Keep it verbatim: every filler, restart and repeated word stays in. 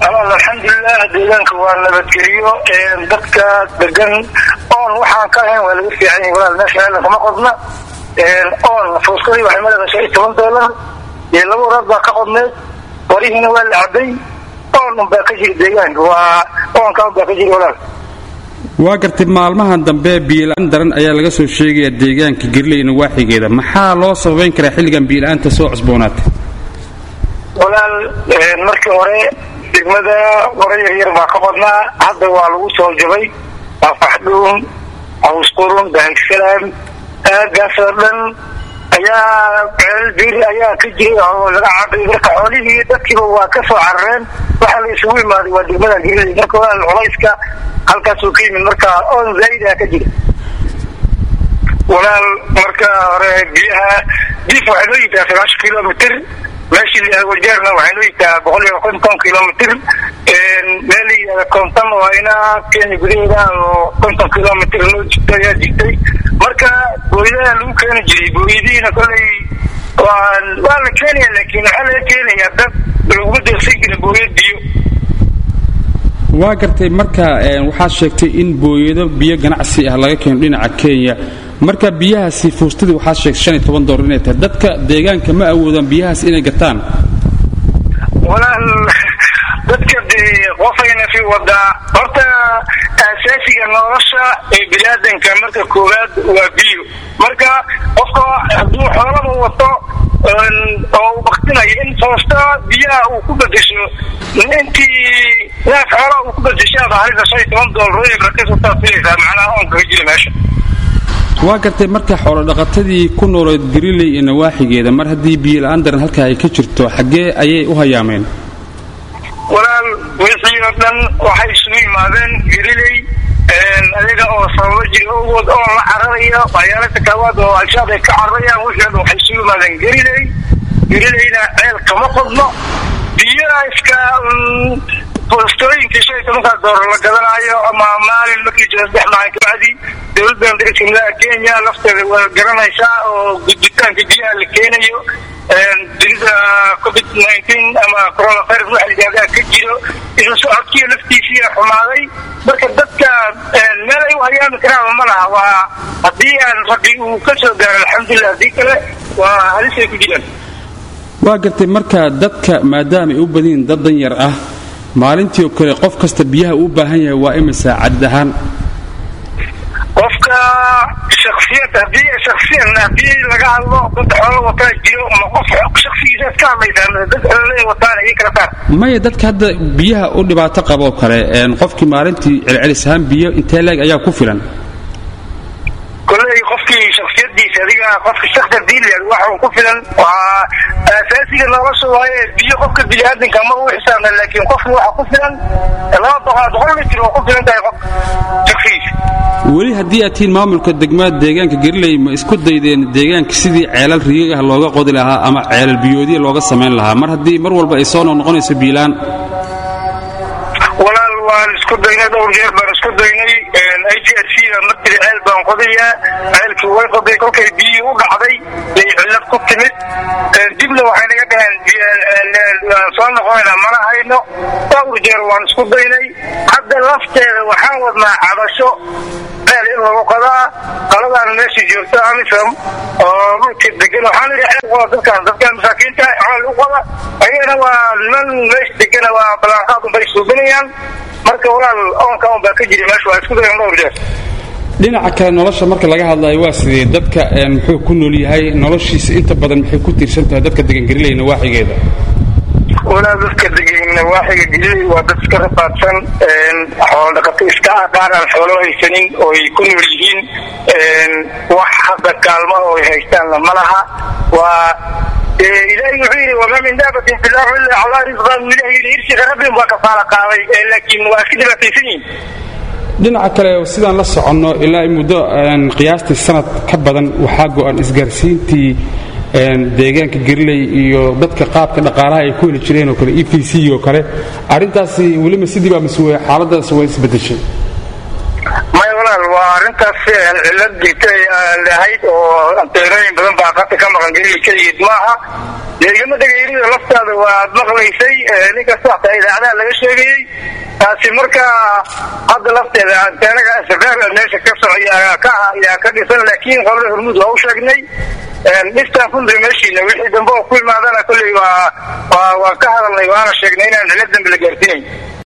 alxamdulilah deegaanka waa nabadgeliyo dadka degan oon waxaan ka ahayn waa lagu fiican yahay walaal meesha la kama qodna oon fuuskadii waxay madaxa shan iyo toban doolar iyo laba waraad baa ka qodneed warihiina waa la caday oon unbaa ka jira deegaanka waa oonka unbaa ka jira walaal waa gartay maalmahan dambe biilaan daran ayaa laga soo sheegayaa deegaanka Garileyna waaxigeeda maxaa loo sabayn karaa xilligan biilaanta soo cusboonaatay walaal markii hore degmada wareer yar baa ka badnaa hadda waa lagu soo jabay faxduun awsqurun daahsalam aagaasoo dhan ayaa bir ayaa ka jiray oo laga caabay marka xoolihii dadkiiba waa ka soo carareen waxa la isugu imaaday waa degmada Gariley marka waa culayska halkaas uu ka yimid marka oon zaid ah ka jira walaal marka hore biyaha dif waxay loo yitaa sagaashan kilomitir meeshii la wajeerna waxay loo yitaa boqol iyo konton kilomitir meel iyo konton waa ina Kenya gudaheeda oo konton kilomitir loo jirtay ayaa jirtay marka booyadaha lagu keeni jiray booyadiina kolay waa la keenaya laakiin waxaa laga keenaya dad lagu deeqsi jiray booyad biyo waa gartay marka waxaad sheegtay in booyado biyo ganacsi ah laga keeno dhinaca Kenya marka biyahaasi fuustadii waxaad sheegtay shan iyo toban doolar inay tahay dadka deegaanka ma awoodaan biyahaas inay gataan walaal dadka qofayna fi wada horta asaasiga nolosha ee bilaadanka marka koowaad waa biyo marka qofka hadduu xoolaha wato oo waqtinayo in foosta biyaha uu ku bedesho intii la xoolaha uu ku bedesho baahiga shan iyo toban doolar ee markaas taasaysa macnaha on ka jira meesha waa gartay marka xoolo dhaqatadii ku nooleed Gariley ee nawaaxigeeda mar hadii biyo la'aan daran halka ay ka jirto xagee ayay u hayaameen walaal wixii oo dhan waxay isugu yimaadeen Gariley adiga oo sababo jiro oo la cararayo waxyaalaha kawaad oo alshaab ay ka cararayaan wixii waxay isugu yimaadeen Gariley Garileyna ceel kama qodno biyaha iska postooyinkii shan iyo toban doolar la gadanayo ama maalin markii jira saddex maalin kabacdi dowladda dalka Kenya lafteeda waa garanaysaa oo gudbitaanka biyaha la keenayo dunida covid nineteen ama coronavirus waxa la yiraahdaa ka jiro isla socodkii laftiisii xumaaday marka dadka meel ay u hayaan karaan ma laha waa haddii aan rabbi uu ka soo gaaro alxamdulillah hadii kale waa halisay ku jiraan waa gartay marka dadka maadaama ay u badin dad dan yar ah maalintii oo kale qof kasta biyaha u baahan yahay waa imisa cad ahaan qofka shakhsiyad hadii shakhsiyan hadii laga hadlo dad xoolo wata jiro ma qof shakhsigiisa ka hadlaysa dad xoolo wata ay kala taar maya dadka hadda biyaha u dhibaato qabo kale een qofkii maalintii celcelis ahaan biyo intee leeg ayaa ku filan kulay qofkii shakhsiyadiisa adiga qofka shakhsiyadiisa waxa ku filan waa asaasiga nolosha waaye biyo qofka bini'aadanka ma uu xisaabna laakiin qofku waxa ku filan laba boqol litir oo ku filan tahay qof shakhsigiisa weli haddii aad tihiin maamulka degmada deegaanka Gariley ma isku daydeen deegaanka sidii ceelal riyo ah looga qodi lahaa ama ceelal biyoodiye looga sameyn lahaa mar haddii mar walba ay soo noqonayso biilaan walaal waan isku daynay dhowr jeer baan isku daynay I T R C markii ceel baan qodiyaa ceelkii way qoday kolkay biyo u dhacday ay cilad ku timid dibna waxay naga dhahan soo noqonayna mana hayno dhowr jeer waan isku daynay hadda lafteeda waxaan wadnaa cabasho ceel in lagu qodaa qaladaan meeshii joogta amisam oo dhulkii degan waxaan idhi ceel qoda dadkaan dadkaan masaakiinta ceel u qoda ayagana waa niman meesha degana waa balaanqaad unbay suubinayaan marka walaal oonka un baa ka jira meesha waa isku dayan dhowr jeer dhinaca kale nolosha marka laga hadlayo waa sidee dadka muxuu ku nool yahay noloshiisa inta badan maxay ku tiirsan tahay dadka degan Gariley nawaaxigeeda walaal dadka degan nawaaxiga Gariley waa dad iska rafaadsan xoolo dhaqato iska aqaaraan xoolo haysanin oo ay ku nool yihiin wax hadda kaalmo oo ay haystaan ma laha waa إلهي يحيي وما من دابة في الأرض إلا على رزقها وإلهي يرسي ربهم وكفالة قاوي لكن وأكدنا في سنين dhinaca kale sidaan la soconno ilaa muddo qiyaastii sanad ka badan waxa go'an isgaarsiintii deegaanka Gariley iyo dadka qaabka dhaqaalaha ay ku heli jireen oo kale E P C oo kale arintaasi wali ma sidii ba masuuliye xaaladaas way isbedeshay ma walaal waa arinta halkaas cilad jirtay lahayd oo anteerooyin badan baa qata ka maqan geliya keligeed maaha deegama dhageyrida laftaada waa maqlaysay ninkasta xataa idaacadaha laga sheegayey taasi marka hadda lafteeda anteeraga safaar meesha ka socya ka ayaa ka dhisan laakiin qolada hormuud waa u sheegnay dhistaan kundri meeshiina wixii dambe oo ku imaadana kolley waa waa ka hadalnay waana sheegnay inaan cilad dambe la gaarsiinayn